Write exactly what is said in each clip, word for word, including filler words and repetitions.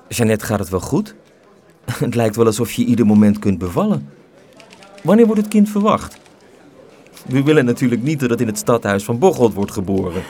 Jeannette, gaat het wel goed? Het lijkt wel alsof je ieder moment kunt bevallen. Wanneer wordt het kind verwacht? We willen natuurlijk niet dat het in het stadhuis van Bocholt wordt geboren.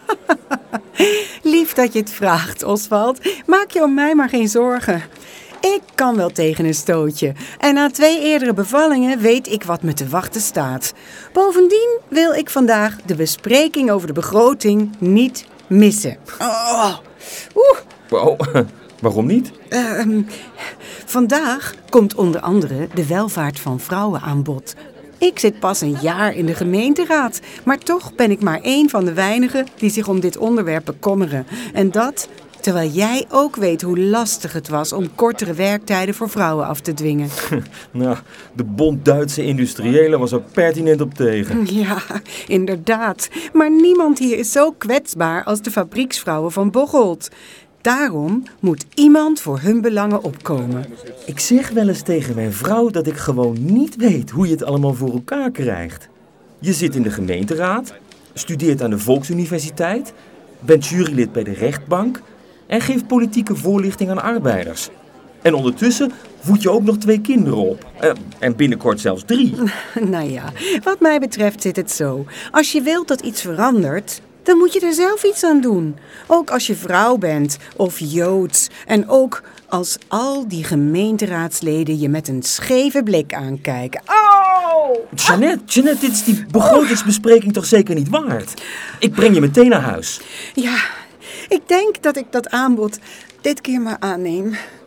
Lief dat je het vraagt, Oswald. Maak je om mij maar geen zorgen. Ik kan wel tegen een stootje. En na twee eerdere bevallingen weet ik wat me te wachten staat. Bovendien wil ik vandaag de bespreking over de begroting niet missen. Oh, oeh. Wow, waarom niet? Uh, vandaag komt onder andere de welvaart van vrouwen aan bod. Ik zit pas een jaar in de gemeenteraad, maar toch ben ik maar één van de weinigen die zich om dit onderwerp bekommeren. En dat terwijl jij ook weet hoe lastig het was om kortere werktijden voor vrouwen af te dwingen. Nou, de Bond Duitse Industriëlen was er pertinent op tegen. Ja, inderdaad. Maar niemand hier is zo kwetsbaar als de fabrieksvrouwen van Bocholt. Daarom moet iemand voor hun belangen opkomen. Ik zeg wel eens tegen mijn vrouw dat ik gewoon niet weet hoe je het allemaal voor elkaar krijgt. Je zit in de gemeenteraad, studeert aan de Volksuniversiteit, bent jurylid bij de rechtbank en geeft politieke voorlichting aan arbeiders. En ondertussen voed je ook nog twee kinderen op. Uh, en binnenkort zelfs drie. Nou ja, wat mij betreft zit het zo. Als je wilt dat iets verandert, dan moet je er zelf iets aan doen. Ook als je vrouw bent of Joods. En ook als al die gemeenteraadsleden je met een scheve blik aankijken. Oh! Jeannette, Jeannette, dit is die begrotingsbespreking toch zeker niet waard? Ik breng je meteen naar huis. Ja, ik denk dat ik dat aanbod dit keer maar aanneem.